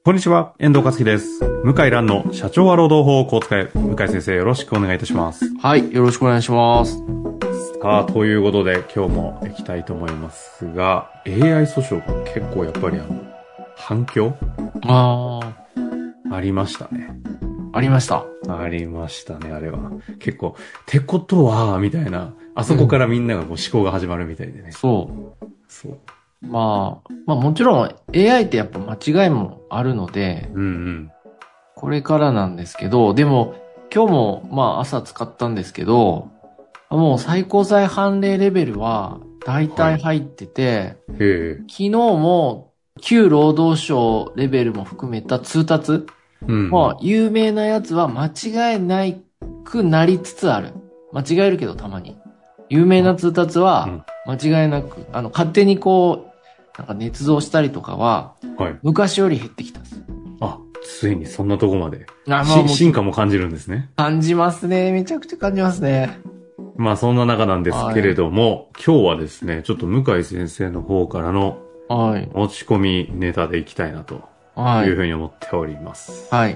こんにちは、遠藤和樹です。向井蘭の社長は労働法をこう使え。向井先生、よろしくお願いいたします。 はい、よろしくお願いします。 さあ、ということで今日も行きたいと思いますが、AI 訴訟が結構やっぱり反響ありましたね。 ありました。 ありましたね、あれは。結構、ってことは、みたいな、あそこからみんながこう思考が始まるみたいでね。 そう。まあもちろん AI ってやっぱ間違いもあるので、これからなんですけど、でも今日も朝使ったんですけど、もう最高裁判例レベルは大体入ってて、昨日も旧労働省レベルも含めた通達、有名なやつは間違えないくなりつつある。間違えるけどたまに。有名な通達は間違いなく、勝手にこう、なんか捏造したりとかは、昔より減ってきたんです。 ついにそんなとこまで。進化も感じるんですね。 感じますね。めちゃくちゃ感じますね。 まあそんな中なんですけれども、今日はですね、ちょっと向井先生の方からの持ち込みネタでいきたいなというふうに思っております。 はい。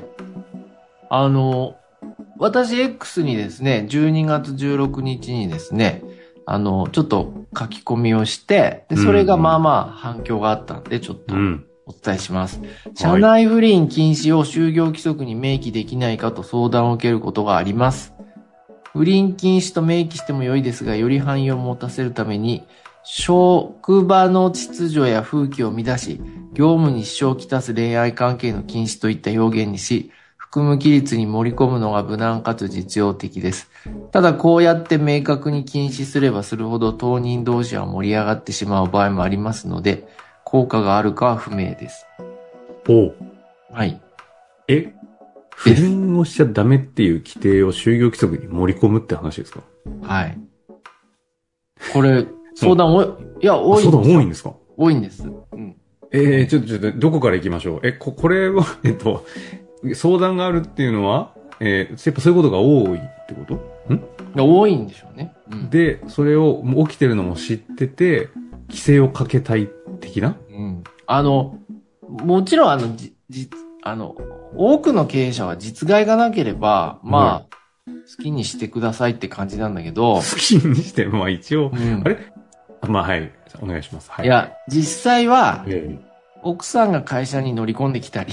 私 X にですね、12月16日にですね、ちょっと書き込みをして、で、それが反響があったんで、ちょっとお伝えします。社内不倫禁止を就業規則に明記できないかと相談を受けることがあります。不倫禁止と明記しても良いですが、より汎用を持たせるために、職場の秩序や風紀を乱し、業務に支障をきたす恋愛関係の禁止といった表現にし、含む規律に盛り込むのが無難かつ実用的です。ただこうやって明確に禁止すればするほど当人同士は盛り上がってしまう場合もありますので、効果があるかは不明です。はい。 不倫をしちゃダメっていう規定を就業規則に盛り込むって話ですか？ はい。これ、相談多いんですよ。 相談多いんですか？ 多いんです。ちょっと、どこから行きましょう？これは、相談があるっていうのは、やっぱそういうことが多いってこと多いんでしょうね。 で、それを起きてるのも知ってて、規制をかけたい的な？ もちろん多くの経営者は実害がなければ、好きにしてくださいって感じなんだけど。 好きにして、一応、はい、お願いします。はい。 いや、実際は、奥さんが会社に乗り込んできたり、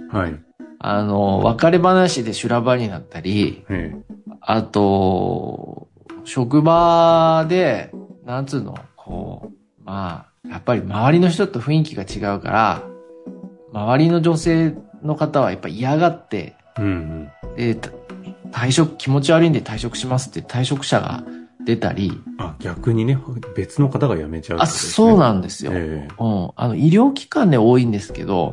別れ話で修羅場になったり、あと、職場で、やっぱり周りの人と雰囲気が違うから、周りの女性の方はやっぱり嫌がって、で、気持ち悪いんで退職しますって退職者が出たり。 逆にね、別の方が辞めちゃう、 そうなんですよ。医療機関で多いんですけど、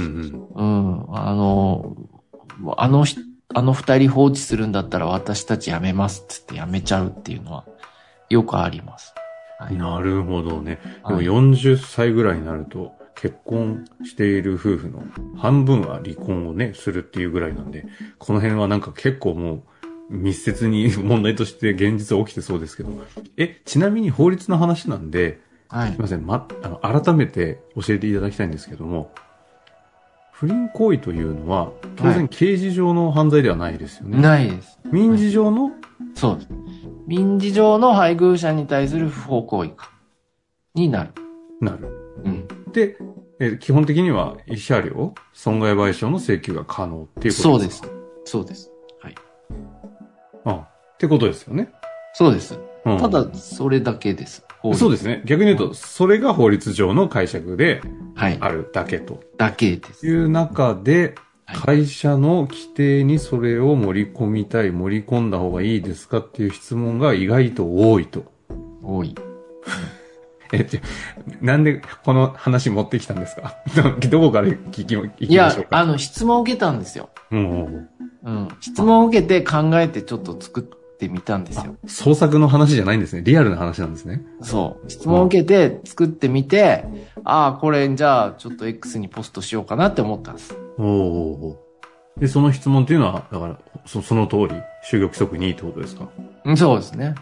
二人放置するんだったら私たち辞めますっつって辞めちゃうっていうのはよくあります。 なるほどね。でも40歳ぐらいになると結婚している夫婦の半分は離婚をね、するっていうぐらいなんで、この辺はなんか結構もう密接に問題として現実は起きてそうですけど。ちなみに法律の話なんで、すいません、改めて教えていただきたいんですけども、不倫行為というのは、当然刑事上の犯罪ではないですよね。 ないです。 民事上の？ そうです。民事上の配偶者に対する不法行為になる。で、基本的には慰謝料、損害賠償の請求が可能っていうことですか？ そうです。はい。 ってことですよね。 そうです。ただ、それだけです。 そうですね。逆に言うと、それが法律上の解釈であるだけと。 だけです。 いう中で、会社の規定にそれを盛り込んだ方がいいですかっていう質問が意外と多いと。 多い。 なんでこの話持ってきたんですか？どこから聞きましょうか？ いや、質問を受けたんですよ。質問を受けて考えてちょっと作ってみたんですよ。 創作の話じゃないんですね。リアルな話なんですね。 そう。質問を受けて作ってみて、これじゃあちょっと X にポストしようかなって思ったんです。 で、その質問っていうのは、だから、その通り、就業規則にいいってことですか？ そうですね。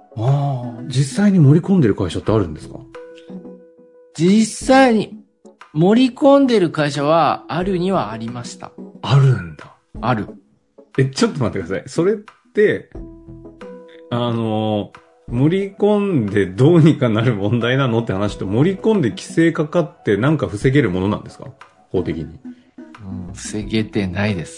実際に盛り込んでる会社ってあるんですか？ 実際に、 盛り込んでる会社はあるにはありました。 あるんだ。 ある。 ちょっと待ってください。それって、盛り込んでどうにかなる問題なのって話と、盛り込んで規制かかってなんか防げるものなんですか？法的に。 防げてないです。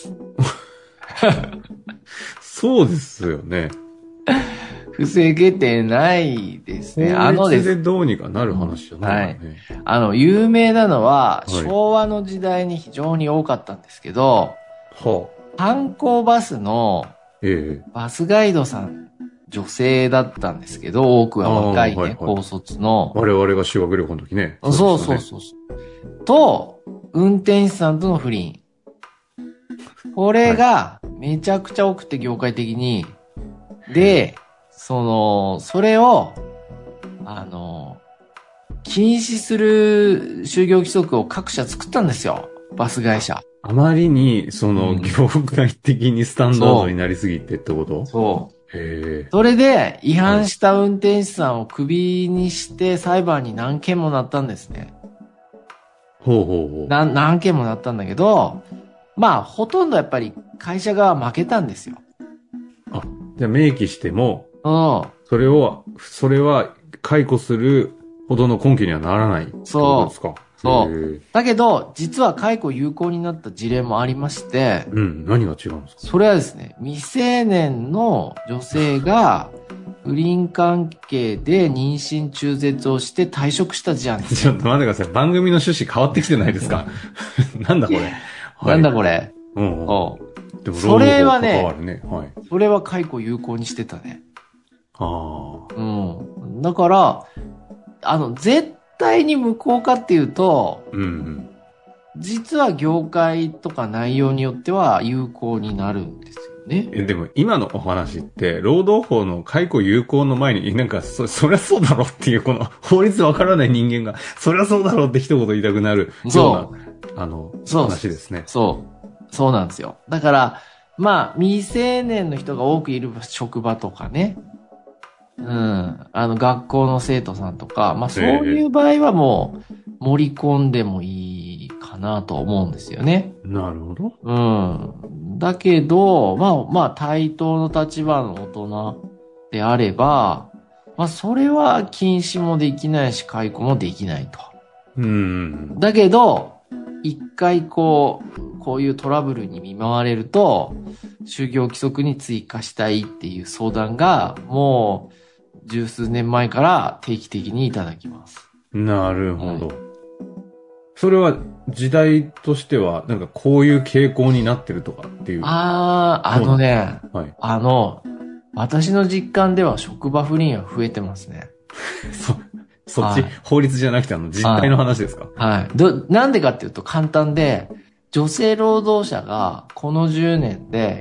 そうですよね。 防げてないですね。 法律でどうにかなる話じゃないよね。 はい。有名なのは、昭和の時代に非常に多かったんですけど、観光バスの、バスガイドさん、女性だったんですけど、多くは若いね、高卒の。 我々が修学旅行の時ね。 そう。と、運転手さんとの不倫。これがめちゃくちゃ多くて業界的に。で、それを、禁止する就業規則を各社作ったんですよ。バス会社。 あまりに、業界的にスタンダードになりすぎてってこと？ そう。それで、違反した運転手さんをクビにして裁判に何件もなったんですね。何件もなったんだけど、まあ、ほとんどやっぱり会社が負けたんですよ。 あ、じゃあ明記しても、それは解雇するほどの根拠にはならないってことですか？ そう。だけど、実は解雇有効になった事例もありまして、 何が違うんですか？ それはですね、未成年の女性が不倫関係で妊娠中絶をして退職した事案です。 ちょっと待ってください。番組の趣旨変わってきてないですか？なんだこれ。 なんだこれ。 でもそれはね、それは解雇有効にしてたね。だから、絶対に無効かっていうと、実は業界とか内容によっては有効になるんですよね。 でも今のお話って、労働法の解雇有効の前に、なんかそりゃそうだろっていう、この法律わからない人間が、そりゃそうだろって一言言いたくなるような、話ですね。 そうなんですよ。だから、まあ、未成年の人が多くいる職場とかね。学校の生徒さんとか、まあそういう場合はもう盛り込んでもいいかなと思うんですよね。 なるほど。 だけど、まあ対等の立場の大人であれば、まあそれは禁止もできないし解雇もできないと。だけど、一回こういうトラブルに見舞われると、就業規則に追加したいっていう相談が、もう、十数年前から定期的にいただきます。 なるほど。それは時代としては、なんかこういう傾向になってるとかっていう。 私の実感では職場不倫は増えてますね。 そっち、法律じゃなくて実態の話ですか？ なんでかっていうと簡単で、女性労働者がこの10年で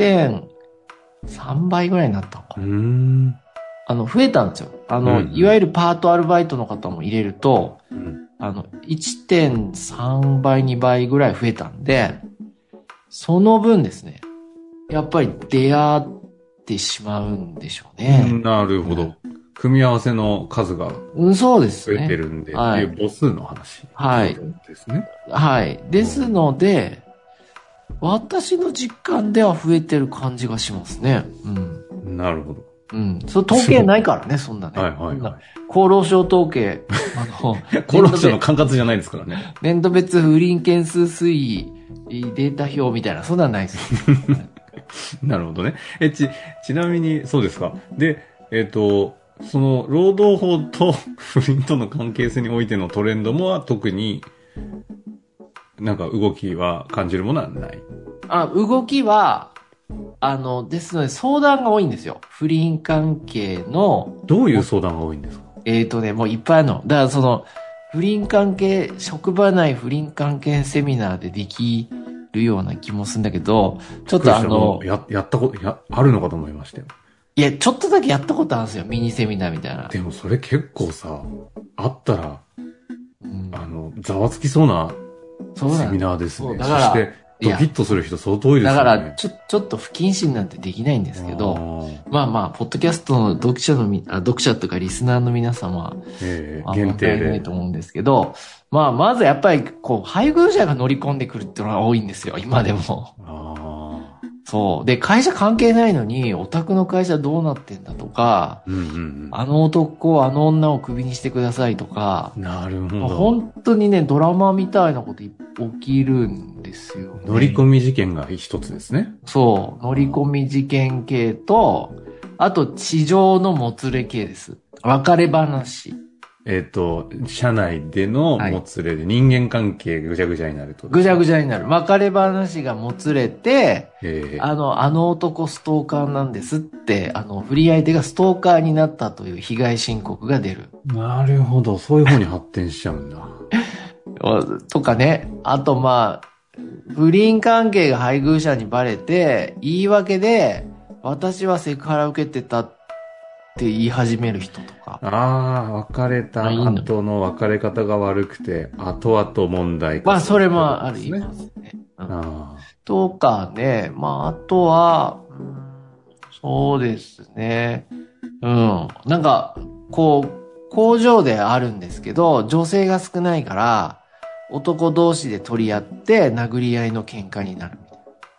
1.3 倍ぐらいになったのかな。増えたんですよ。いわゆるパートアルバイトの方も入れると、1.3 倍、2倍ぐらい増えたんで、その分ですね、やっぱり出会ってしまうんでしょうね。 なるほど。組み合わせの数がそうですね。 増えてるんで、っていう母数の話ですね。 ですので、私の実感では増えてる感じがしますね。 なるほど。 統計ないからね、そんなね。厚労省統計。 厚労省の管轄じゃないですからね。 年度別不倫件数推移、データ表みたいな、そんなんないです。 なるほどね。ちなみに、そうですか。で、その、労働法と不倫との関係性においてのトレンドも特に、なんか動きは感じるものはない。 動きは、ですので相談が多いんですよ。不倫関係の。 どういう相談が多いんですか？ もういっぱいあるの。だから不倫関係、職場内不倫関係セミナーでできるような気もするんだけど、ちょっとやったこと、あるのかと思いましたよ。 いや、ちょっとだけやったことあるんですよ。ミニセミナーみたいな。 でもそれ結構さ、あったら、ざわつきそうなセミナーですね。そして、 ドキッとする人相当多いですよね。 だから、ちょっと不謹慎なんてできないんですけど、まあ、ポッドキャストの読者とかリスナーの皆様は、 限定で。 ないと思うんですけど、まずやっぱり、配偶者が乗り込んでくるっていうのが多いんですよ、今でも。そう。で、会社関係ないのに、お宅の会社どうなってんだとか、あの男、あの女をクビにしてくださいとか、 なるほど。 本当にね、ドラマみたいなこと起きるんですよね。 乗り込み事件が一つですね。 そう。乗り込み事件系と、あと、地上のもつれ系です。別れ話。 社内でのもつれで人間関係がぐちゃぐちゃになると。 ぐちゃぐちゃになる。別れ話がもつれて、あの男ストーカーなんですって、不倫相手がストーカーになったという被害申告が出る。 なるほど。そういう方に発展しちゃうんだ。 とかね。あと不倫関係が配偶者にバレて、言い訳で、私はセクハラ受けてたって言い始める人とか。 別れた後の別れ方が悪くて、後々問題化、 それもありますね。とかね、あとは、そうですね。なんか、工場であるんですけど、女性が少ないから、男同士で取り合って殴り合いの喧嘩になるみた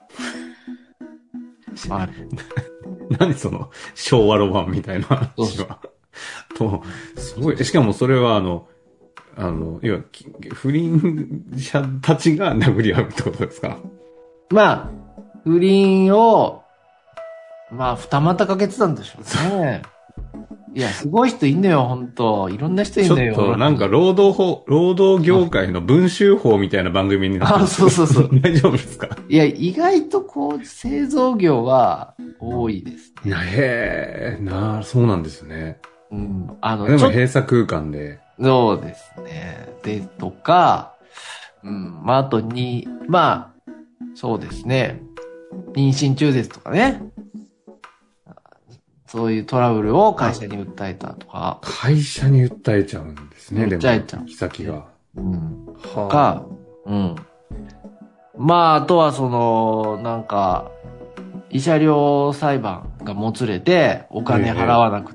いな。 何その昭和ロマンみたいな話は。すごい。しかもそれは要は、不倫者たちが殴り合うってことですか？ 不倫を、二股かけてたんでしょうね。いや、すごい人いんのよ、ほんと。いろんな人いんのよ。 ちょっとなんか労働業界の文集法みたいな番組になってる。 そう。 大丈夫ですか？ いや、意外と製造業は多いですね。 そうなんですね。 でも閉鎖空間で。 そうですね。とか、あとそうですね。妊娠中絶とかね。そういうトラブルを会社に訴えたとか。 会社に訴えちゃうんですね、 訴えちゃう。 行き先が。 とか、あとはなんか、慰謝料裁判がもつれて、お金払わなくって、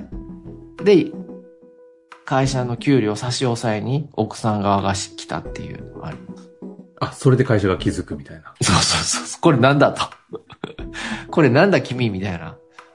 で、会社の給料差し押さえに奥さん側が来たっていうのがあります。 それで会社が気づくみたいな。 そう。これなんだと。これなんだ君みたいな。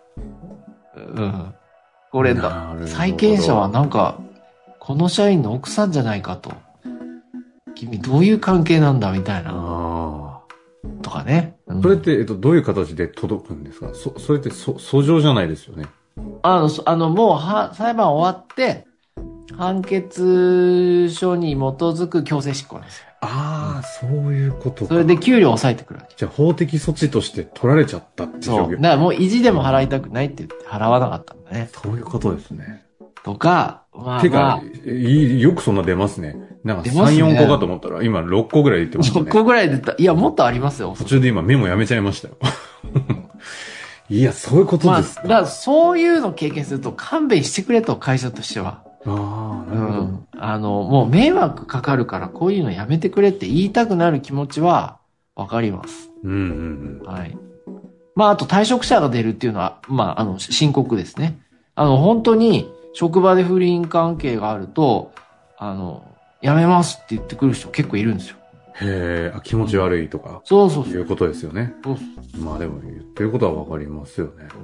これ債権者はなんか、この社員の奥さんじゃないかと。君どういう関係なんだみたいな。とかね。 それって、どういう形で届くんですか？それって訴状じゃないですよね。 もう裁判終わって、判決書に基づく強制執行なんですよ。 そういうことか。 それで給料を抑えてくるわけ。 じゃあ法的措置として取られちゃったって状況。 だからもう意地でも払いたくないって言って払わなかったんだね。 そういうことですね。 とか、 てか、よくそんな出ますね。なんか3、4個かと思ったら、今6個ぐらい出てますね。 6個ぐらい出た。いや、もっとありますよ。 途中で今メモやめちゃいましたよ。いや、そういうことですか。 だからそういうのを経験すると勘弁してくれと、会社としては。 なるほど。 もう迷惑かかるからこういうのやめてくれって言いたくなる気持ちはわかります。はい。あと退職者が出るっていうのは、深刻ですね。本当に職場で不倫関係があると、やめますって言ってくる人結構いるんですよ。 気持ち悪いとか。 そう。 いうことですよね。 そう。 でも言ってることはわかりますよね。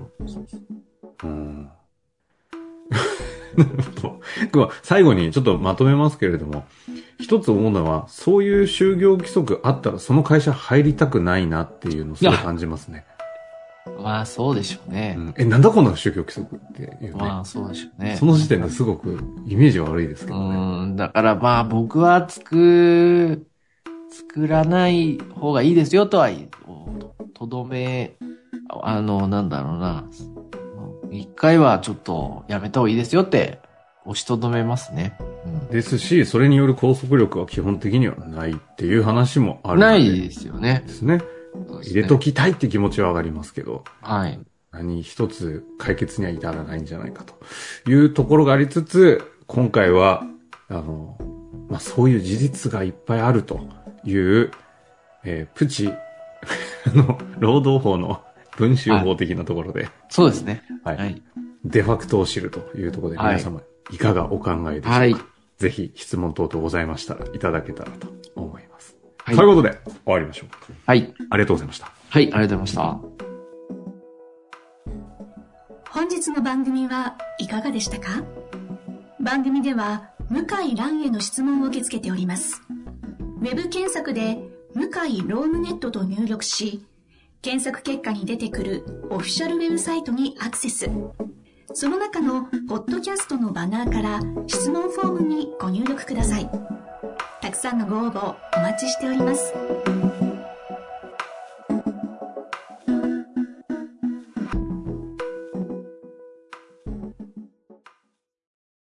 最後にちょっとまとめますけれども、一つ思うのは、そういう就業規則あったらその会社入りたくないなっていうのをすごい感じますね。 そうでしょうね。 なんだこの就業規則っていうね。 そうでしょうね。 その時点ですごくイメージ悪いですけどね。 だから僕は作らない方がいいですよとは、とどめ、なんだろうな。一回はちょっとやめた方がいいですよって押しとどめますね。 ですし、それによる拘束力は基本的にはないっていう話もある。 ないですよね。 ですね。入れときたいって気持ちは上がりますけど。何一つ解決には至らないんじゃないかというところがありつつ、今回は、そういう事実がいっぱいあるというプチ、労働法の文集法的なところで、 そうですね。 はい。デファクトを知るというところで、皆様、いかがお考えでしょうか。はい。ぜひ、質問等々ございましたら、いただけたらと思います。はい。ということで、終わりましょう。 はい。 ありがとうございました。 はい、ありがとうございました。 本日の番組はいかがでしたか？番組では、向井蘭への質問を受け付けております。ウェブ検索で、向井ロームネットと入力し、検索結果に出てくるオフィシャルウェブサイトにアクセス。その中のポッドキャストのバナーから質問フォームにご入力ください。たくさんのご応募お待ちしております。